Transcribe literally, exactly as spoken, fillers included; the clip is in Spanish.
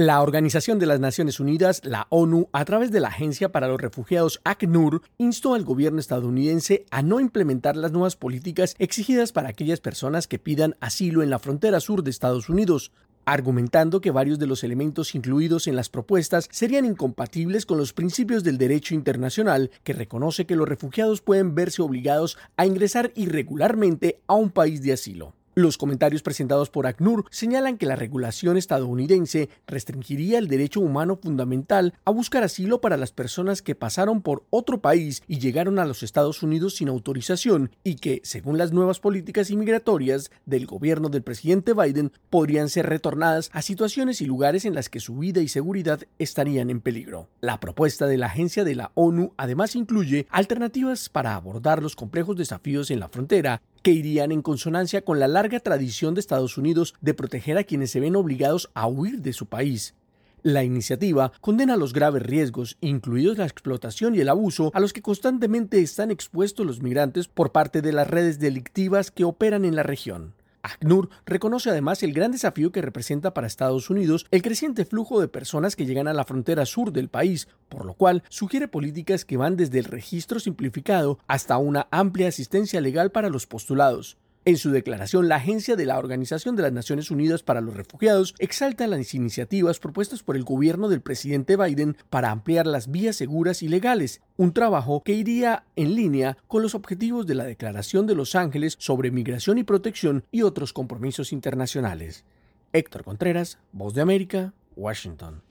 La Organización de las Naciones Unidas, la ONU, a través de la Agencia para los Refugiados ACNUR, instó al gobierno estadounidense a no implementar las nuevas políticas exigidas para aquellas personas que pidan asilo en la frontera sur de Estados Unidos, argumentando que varios de los elementos incluidos en las propuestas serían incompatibles con los principios del derecho internacional, que reconoce que los refugiados pueden verse obligados a ingresar irregularmente a un país de asilo. Los comentarios presentados por ACNUR señalan que la regulación estadounidense restringiría el derecho humano fundamental a buscar asilo para las personas que pasaron por otro país y llegaron a los Estados Unidos sin autorización y que, según las nuevas políticas inmigratorias del gobierno del presidente Biden, podrían ser retornadas a situaciones y lugares en las que su vida y seguridad estarían en peligro. La propuesta de la agencia de la ONU además incluye alternativas para abordar los complejos desafíos en la frontera, que irían en consonancia con la larga tradición de Estados Unidos de proteger a quienes se ven obligados a huir de su país. La iniciativa condena los graves riesgos, incluidos la explotación y el abuso, a los que constantemente están expuestos los migrantes por parte de las redes delictivas que operan en la región. ACNUR reconoce además el gran desafío que representa para Estados Unidos el creciente flujo de personas que llegan a la frontera sur del país, por lo cual sugiere políticas que van desde el registro simplificado hasta una amplia asistencia legal para los postulados. En su declaración, la Agencia de la Organización de las Naciones Unidas para los Refugiados exalta las iniciativas propuestas por el gobierno del presidente Biden para ampliar las vías seguras y legales, un trabajo que iría en línea con los objetivos de la Declaración de Los Ángeles sobre Migración y Protección y otros compromisos internacionales. Héctor Contreras, Voz de América, Washington.